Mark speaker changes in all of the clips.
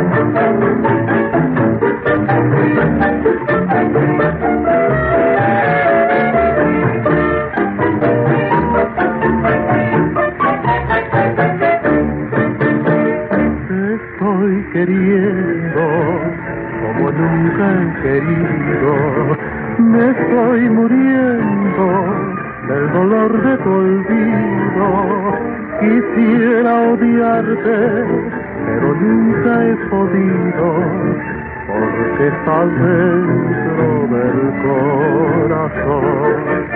Speaker 1: Queriendo como nunca he querido, me estoy muriendo del dolor de tu olvido. Quisiera odiarte, pero nunca he podido, porque estás dentro del corazón.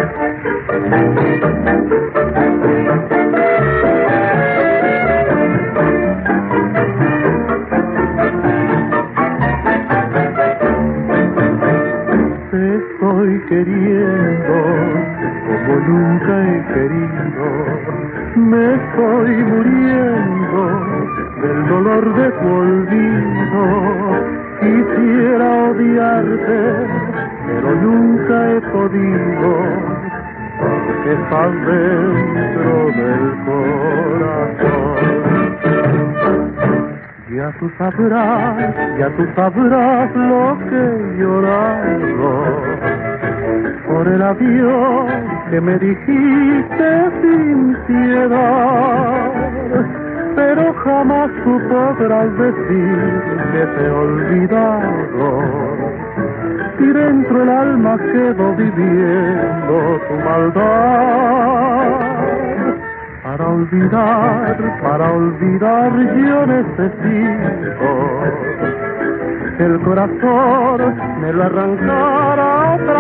Speaker 1: Estoy queriendo como nunca he querido, me estoy muriendo del dolor de tu olvido. Quisiera odiarte, pero nunca he podido, porque estás dentro del corazón. Ya tú sabrás lo que he llorado por el adiós que me dijiste sin piedad, pero jamás tú podrás decir que te he olvidado, si dentro el alma quedo viviendo tu maldad. Para olvidar yo necesito que el corazón me lo arrancara otra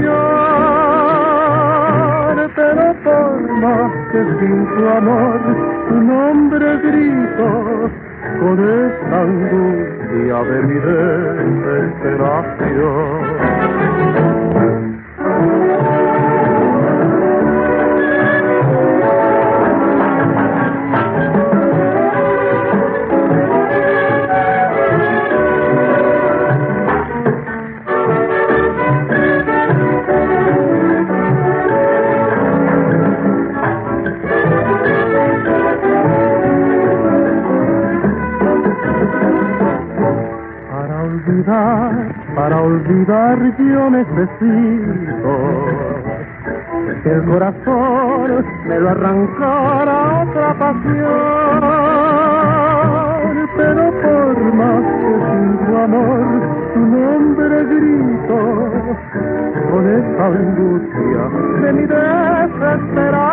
Speaker 1: pasión, pero por más que sin tu amor tu nombre grito, con esta angustia de mi desesperación. Para olvidar yo necesito que el corazón me lo arrancara otra pasión, pero por más que sin tu amor tu nombre grito, con esta angustia de mi desesperación.